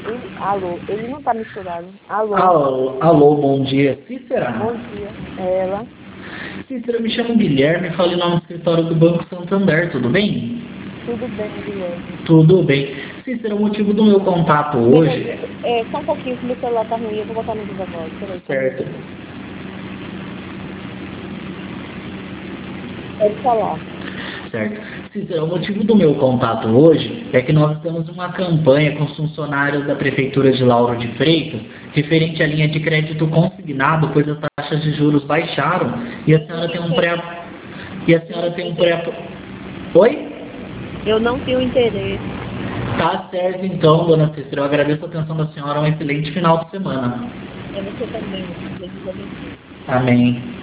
Ele não tá misturado. Alô, bom dia. Cícera? Bom dia. É ela. Cícera, me chamo Guilherme, falo em nome do escritório do Banco Santander, tudo bem? Tudo bem, Guilherme. Tudo bem. Cícera, o motivo do meu contato hoje... Só um pouquinho, que meu celular tá ruim, eu vou botar no viva voz. Peraí. Certo. Pode falar. Certo. Cícera, o motivo do meu contato hoje é que nós temos uma campanha com os funcionários da Prefeitura de Lauro de Freitas referente à linha de crédito consignado, pois as taxas de juros baixaram e a senhora tem um pré... Oi? Eu não tenho interesse. Tá certo então, dona Cícera. Eu agradeço a atenção da senhora. Um excelente final de semana. É você também. Amém.